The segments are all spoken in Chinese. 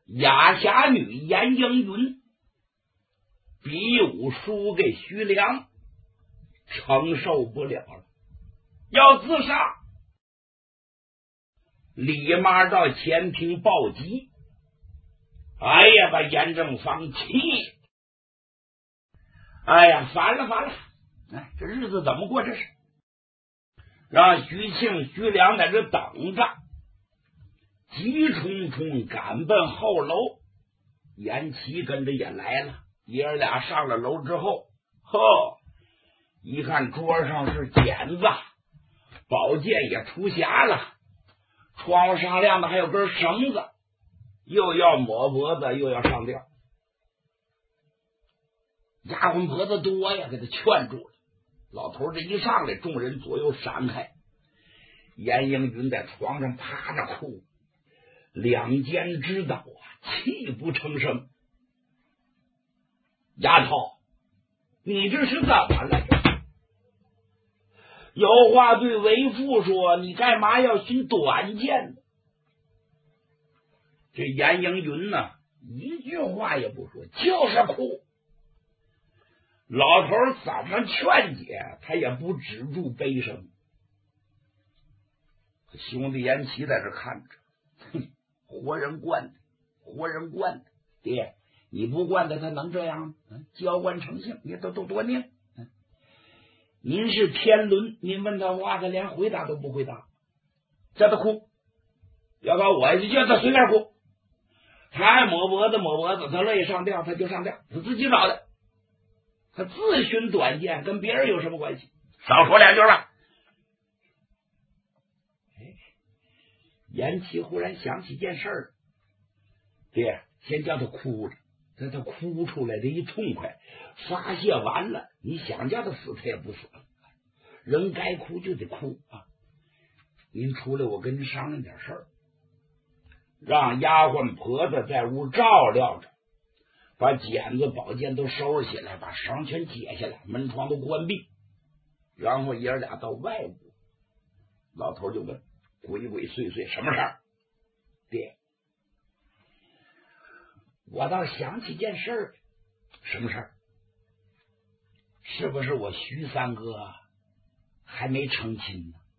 压下女严应允比武输给徐良，承受不了了，要自杀，立马到前庭报急。哎呀，把严正方气，哎呀，烦了，哎，这日子怎么过？这是让徐庆、徐良在这等着，急冲冲赶奔后楼。严琦跟着也来了，爷儿俩上了楼之后，一看桌上是剪子，宝剑也出匣了，窗户上亮的还有根绳子，又要抹脖子又要上吊。丫鬟婆子多呀，给他劝住了。老头这一上来，众人左右闪开。严应允在床上趴着哭，两肩直抖啊，泣不成声。丫头，你这是怎么了？有话对为父说，你干嘛要寻短见呢？这严应允呢，一句话也不说，就是哭。老头怎么劝解，他也不止住悲声。兄弟严琦在这看着，活人惯的，爹，你不惯的他能这样吗？娇惯成性，你都多念。您是天伦，您问他话，他连回答都不回答，叫他哭，要把我就叫他随便哭，他爱抹脖子，他乐意上吊他就上吊，他自己找的，他自寻短见，跟别人有什么关系？少说两句吧。严琦忽然想起件事儿，爹，先叫他哭着，等他哭出来的一痛快，发泄完了，你想叫他死他也不死了，人该哭就得哭啊！您出来，我跟您商量点事儿，让丫鬟婆子在屋照料着，把剪子宝剑都收拾起来，把绳全解下来，门窗都关闭，然后爷儿俩到外屋。老头就问：鬼祟什么事儿？爹，我倒想起件事儿。什么事儿？是不是我徐三哥还没成亲呢？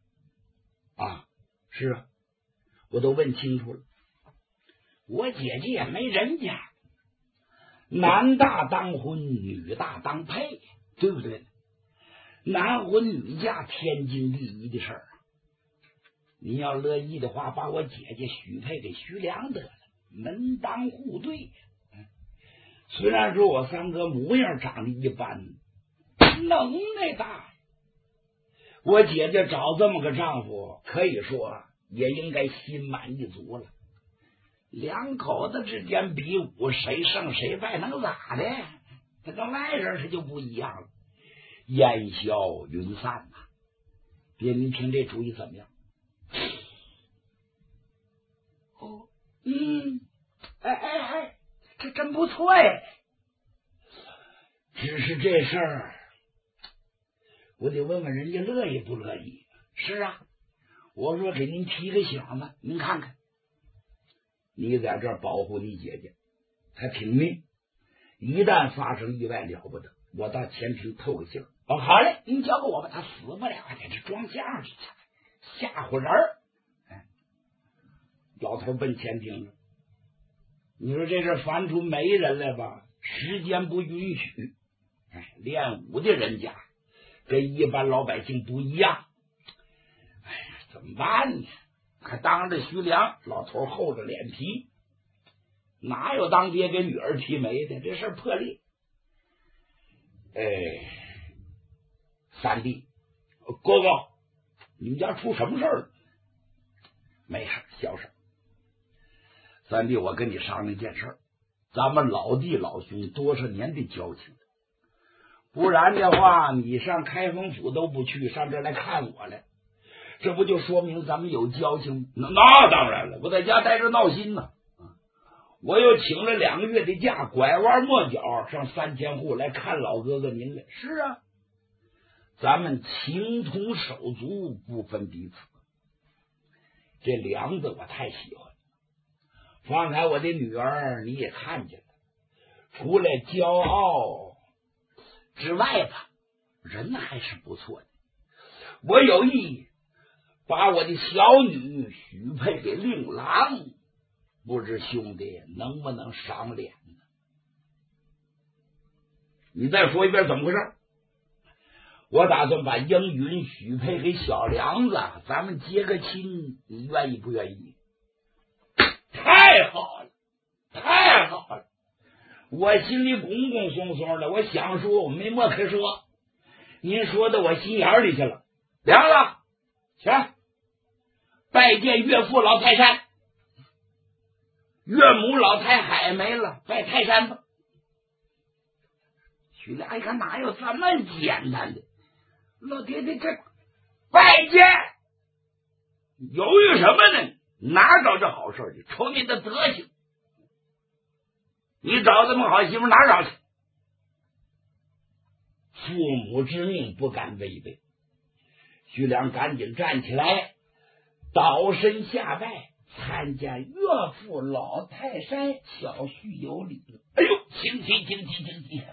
是啊，我都问清楚了，我姐姐也没人家，男大当婚，女大当配，对不对？男婚女嫁，天经地义的事儿。你要乐意的话，把我姐姐许配给徐良得了，门当户对。虽然说我三哥模样长得一般，能耐大，我姐姐找这么个丈夫，可以说也应该心满意足了。两口子之间比武，谁胜谁败能咋的？他跟外人他就不一样了，烟消云散呐。爹，您听这主意怎么样？这真不错哎。只是这事儿，我得问问人家乐意不乐意。是啊，我说给您提个醒子，您看看，你在这儿保护你姐姐，她挺命，一旦发生意外了不得，我到前庭透个信儿。好嘞，您交给我吧，她死不了，在这装相去，吓唬人儿。老头奔前庭了。你说这是翻出媒人来吧？时间不允许。练武的人家跟一般老百姓不一样。怎么办呢？还当着徐良，老头厚着脸皮，哪有当爹给女儿提媒的？这事儿破例。三弟，哥哥，你们家出什么事儿了？没事，小事。三弟，我跟你商量件事，咱们老弟老兄多少年的交情，不然的话你上开封府都不去，上这来看我来，这不就说明咱们有交情？那当然了，我在家待着闹心呢。我又请了2个月的假，拐弯抹角上3千户来看老哥哥您来。是啊，咱们情同手足，不分彼此。这梁子我太喜欢， 方才我的女儿你也看见了，除了骄傲之外吧，人还是不错的。我有意把我的小女许配给令郎，不知兄弟能不能赏脸呢？你再说一遍怎么回事？我打算把英云许配给小梁子，咱们结个亲，你愿意不愿意？太好了，太好了！我心里拱拱松松的，我想说我没么可说，您说的我心眼里去了。梁子，去拜见岳父老泰山，岳母老太海没了，拜泰山吧。徐良一看哪有这么简单的，老爹爹这拜见，犹豫什么呢？哪找这好事去？瞅你的德行，你找这么好媳妇哪找去？父母之命不敢违背。徐良赶紧站起来，倒身下拜，参见岳父老泰山，小婿有礼。哎呦，请起，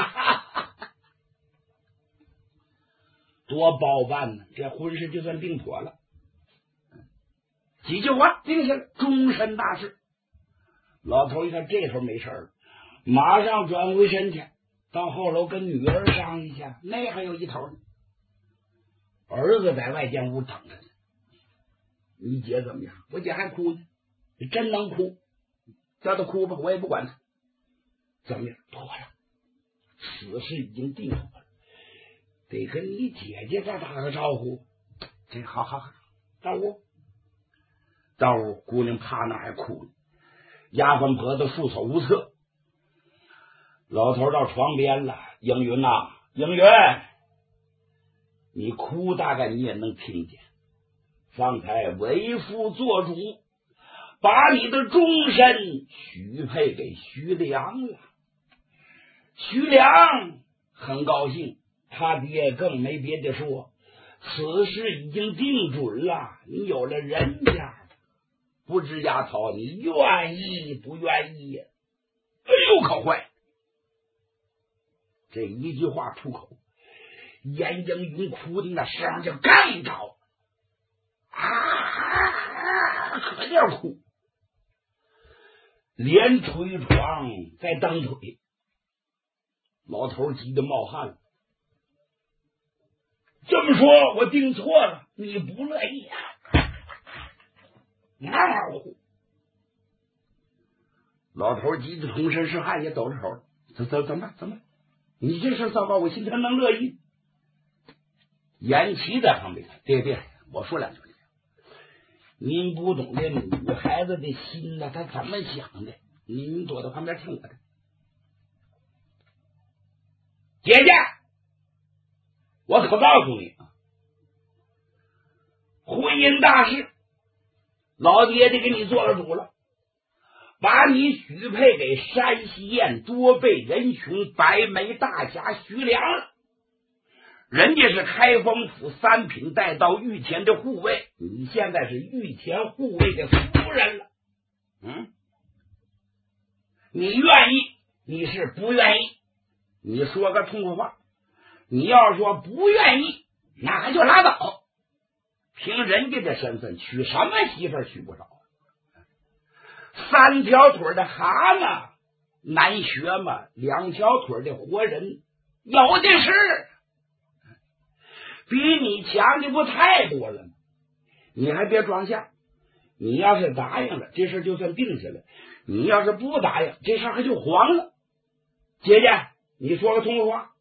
多包办呢！这婚事就算定妥了。几句话定下来，终身大事。老头一看这头没事了，马上转回身去，到后楼跟女儿商一下，那还有一头呢。儿子在外间屋等着呢。你姐怎么样？我姐还哭呢，真能哭，叫她哭吧，我也不管她。怎么样？妥了，此事已经定妥了，得跟你姐姐再打个招呼。这好，到屋。到屋，姑娘趴那还哭呢，丫鬟婆子束手无策。老头到床边了，英云呐，英云，你哭大概你也能听见。方才为父做主，把你的终身许配给徐良了。徐良很高兴，他爹更没别的说，此事已经定准了，你有了人家，不知丫头你愿意不愿意呀？哎呦，可坏！这一句话出口，严英云哭的那声就更高啊，可劲哭，连捶床带蹬腿。老头急得冒汗了。这么说我定错了，你不乐意啊？哪儿哭？老头急得浑身是汗，也抖着手了。怎么？你这事糟糕，我心里能乐意？严琦在旁边，爹，我说两句。您不懂这女孩子的心呢，她怎么想的？您躲到旁边听我的。姐姐，我可告诉你，婚姻大事，老爹爹给你做了主了，把你许配给山西燕多倍仁雄白眉大侠徐良了。人家是开封府三品带到御前的护卫，你现在是御前护卫的夫人了。你愿意，你是不愿意？你说个痛快话。你要说不愿意，那就拉倒。凭人家的身份，娶什么媳妇娶不着？三条腿的蛤蟆难学嘛，两条腿的活人有的是，比你强的不太多了吗？你还别装下，你要是答应了，这事就算定下来；你要是不答应，这事还就黄了。姐姐，你说个痛快话。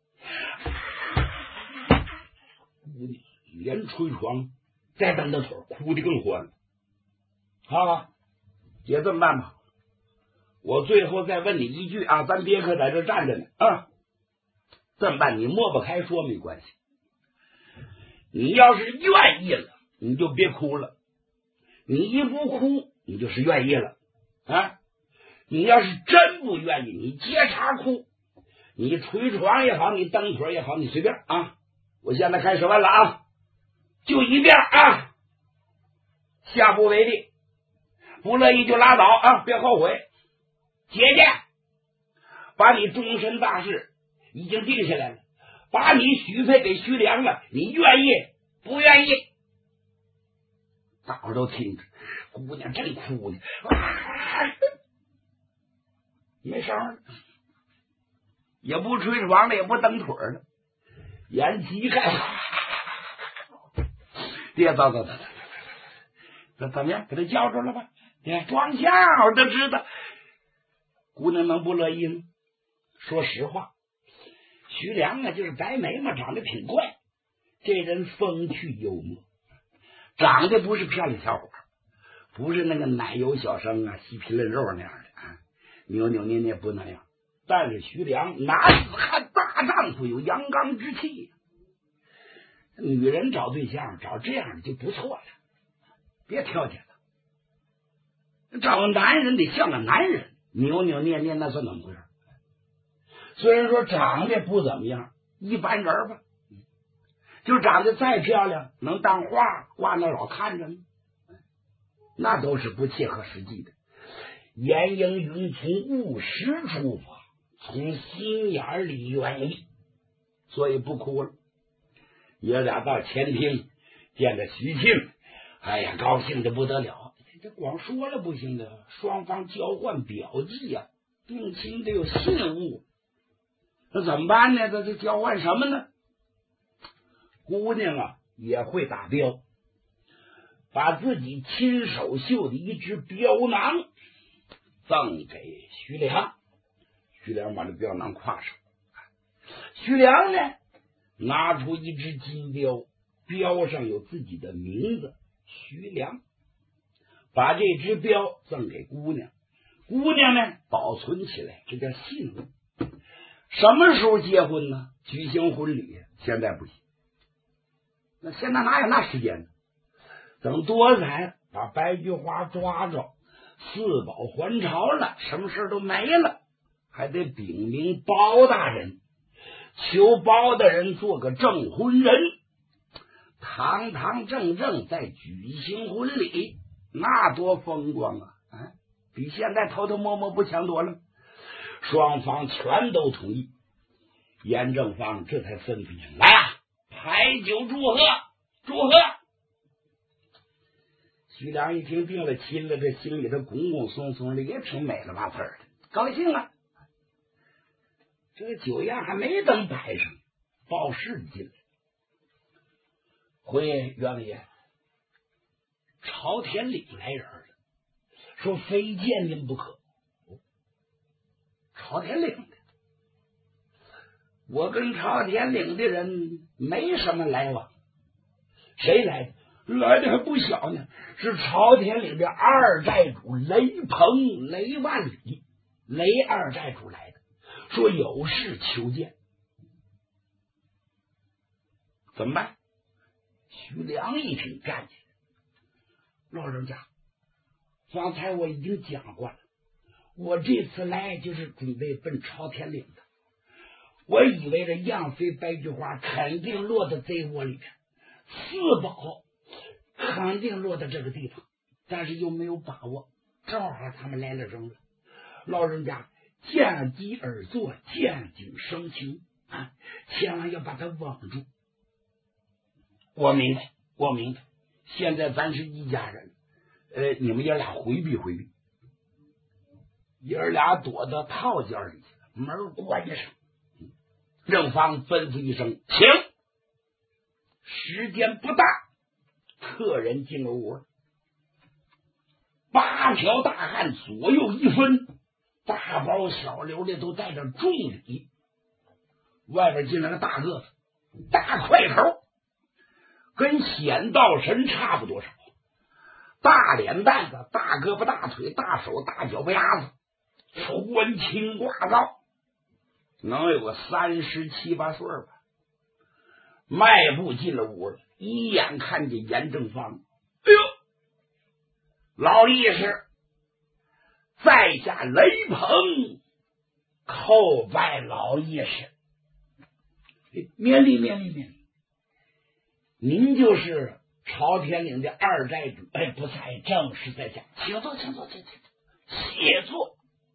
连捶床再蹬蹬腿，哭得更欢了。好，姐这么办吧，我最后再问你一句啊，咱别可在这站着呢啊。这么办，你抹不开说没关系，你要是愿意了，你就别哭了；你一不哭，你就是愿意了啊。你要是真不愿意，你接茬哭，你捶床也好，你蹬腿也好，你随便啊。我现在开始问了啊，就一遍啊，下不为例。 不乐意就拉倒啊，别后悔。姐姐，把你终身大事已经定下来了，把你许配给徐良了，你愿意不愿意？大伙都听着，姑娘正哭呢，没声了，也不吹床了，也不蹬腿了，眼疾看，爹，走，怎么样？给他叫住了吧？装笑都知道。姑娘能不乐意吗？说实话，徐良啊，就是白眉毛，长得挺怪，这人风趣幽默，长得不是漂亮小伙，不是那个奶油小生啊，细皮嫩肉那样的啊，扭扭捏捏不那样。但是徐良男子汉大丈夫，有阳刚之气。女人找对象找这样的就不错了，别挑拣了。找个男人得像个男人，扭扭捏捏那算怎么回事？虽然说长得不怎么样，一般人吧，就长得再漂亮，能当花挂那老看着吗？那都是不切合实际的。严应云从务实出发，从心眼里愿意，所以不哭了。爷俩到前厅见着徐庆，哎呀，高兴的不得了。这光说了不行的，双方交换表记呀，定亲得有信物。那怎么办呢？这交换什么呢？姑娘啊也会打镖，把自己亲手绣的一只镖囊赠给徐良。徐良把这镖囊挎上，徐良呢拿出一只金镖，镖上有自己的名字徐良，把这只镖赠给姑娘。姑娘呢保存起来，这叫信物。什么时候结婚呢？举行婚礼现在不行，那现在哪有那时间呢？等多载把白菊花抓着，四宝还朝了，什么事都没了，还得禀明包大人，求包大人做个证婚人，堂堂正正再举行婚礼，那多风光啊！比现在偷偷摸摸不强多了。双方全都同意，严正方这才吩咐人来啊，排酒祝贺，祝贺。徐良一听定了亲了，这心里头拱拱松松的，也挺美了吧字的，高兴了。这个酒宴还没等摆上，报事进来，回员外爷，朝天岭来人了，说非见您不可。朝天岭的，我跟朝天岭的人没什么来往。谁来的？来的还不小呢，是朝天岭的二寨主雷鹏、雷万里，雷二寨主来的，说有事求见。怎么办？徐良一听站起来，老人家，方才我已经讲过了，我这次来就是准备奔朝天岭的。我以为这样妃白菊花肯定落到贼窝里边，四宝肯定落到这个地方，但是又没有把握，正好他们来了扔了。老人家见机而作，见景生情啊，千万要把他稳住。我明白，我明白。现在咱是一家人，你们爷俩回避回避。爷俩躲到套间里去了，门关上。正方吩咐一声，请。时间不大，客人进了屋，八条大汉左右一分，大包小流的都带着重礼。外边进来个大个子，大块头，跟显道神差不多少，大脸蛋子，大胳膊大腿，大手大脚巴丫子，穿青挂皂，能有个37、8岁吧。迈步进了屋了，一眼看见严正方，哎呦，老义士在下雷鹏叩拜老义士。免礼免礼免礼，您就是朝天岭的二寨主不才正是在家，请坐，请坐，请坐，谢坐。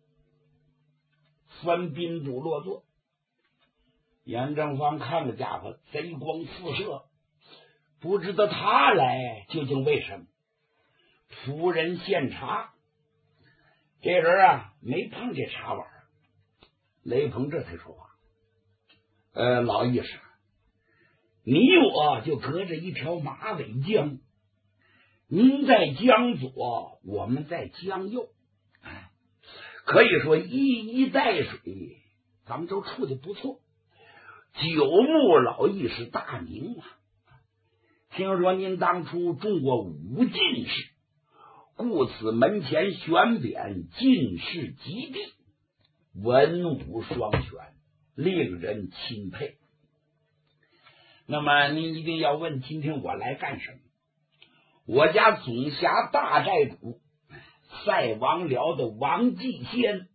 分宾主落座。严正方看着家伙贼光四射，不知道他来究竟为什么。仆人献茶，这人啊没碰这茶碗。雷鹏这才说话：老义士，你我就隔着一条马尾江，您在江左，我们在江右，可以说一衣带水，咱们都处的不错。久慕老义士大名啊，听说您当初中过5进士，故此门前悬匾进士及第，文武双全，令人钦佩。那么您一定要问，今天我来干什么？我家总辖大寨主赛王僚的王继先，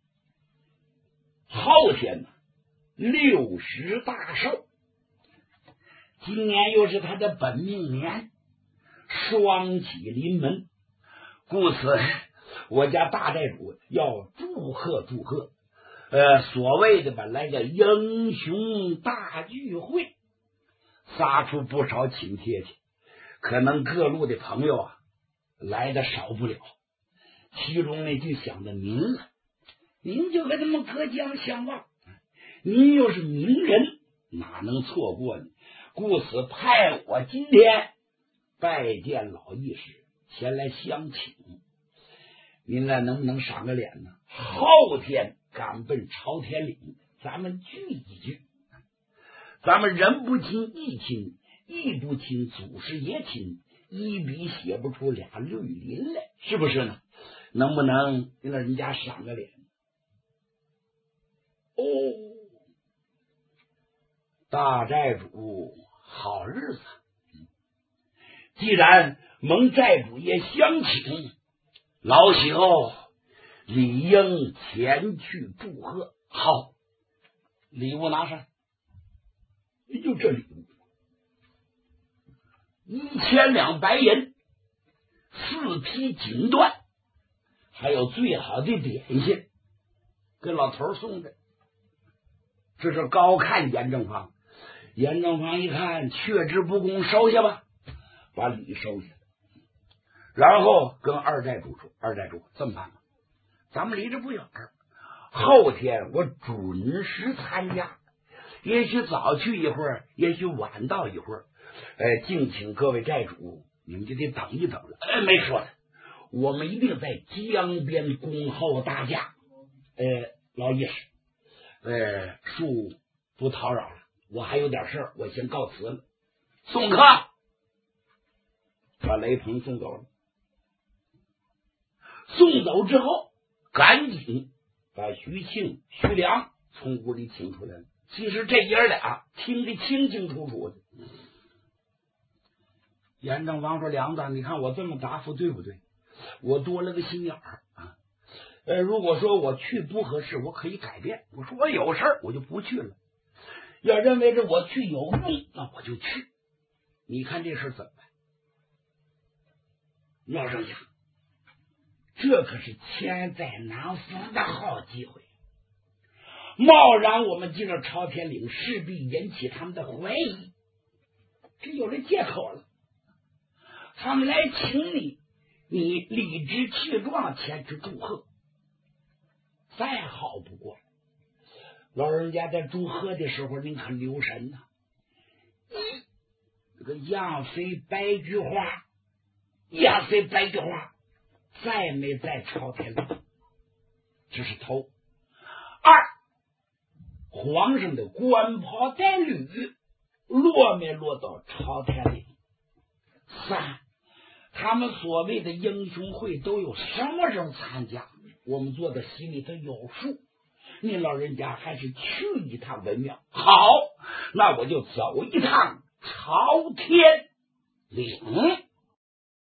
后天呢60大寿，今年又是他的本命年，双喜临门，故此我家大寨主要祝贺祝贺。所谓的吧，来个英雄大聚会，撒出不少请帖去。可能各路的朋友啊来的少不了，其中呢就想着您了，您就和他们隔江相望，您又是名人，哪能错过呢？故此派我今天拜见老义士，前来相请。您呢能不能赏个脸呢？后天赶奔朝天岭，咱们聚一聚。咱们人不亲义亲，义不亲祖师爷亲，一笔写不出俩绿林来，是不是呢？能不能让人家赏个脸？大寨主好日子，既然蒙寨主爷相请，老朽理应前去祝贺。好，礼物拿上。就这礼物，1000两白银，4匹锦缎，还有最好的点心，给老头送的。这是高看严正方，严正方一看，却之不恭，收下吧，把礼收下。然后跟二寨主说：“二寨主，这么办吧，咱们离这不远，后天我准时参加，也许早去一会儿，也许晚到一会儿，敬请各位寨主，你们就得等一等了。没说的，我们一定在江边恭候大驾。老义士，恕不叨扰了，我还有点事儿，我先告辞了。送客，把雷鹏送走了。送走之后，赶紧把徐庆、徐良从屋里请出来了。其实这爷俩听得清清楚楚的。严正王说：“梁子，你看我这么答复对不对？我多了个心眼儿啊。如果说我去不合适，我可以改变。我说我有事儿，我就不去了。要认为这我去有用，那我就去。你看这事怎么办？”老丞相，这可是千载难逢的好机会。贸然我们进了朝天岭，势必引起他们的怀疑，这有了借口了。他们来请你，你理直气壮前去祝贺，再好不过了。老人家在祝贺的时候，您可留神呐，这个杨妃白菊花，杨妃白菊花再没在朝天岭，这是头。二，皇上的官袍带履落没落到朝天岭？三，他们所谓的英雄会都有什么人参加？我们做的心里头有数，您老人家还是去一趟为妙。好，那我就走一趟朝天岭。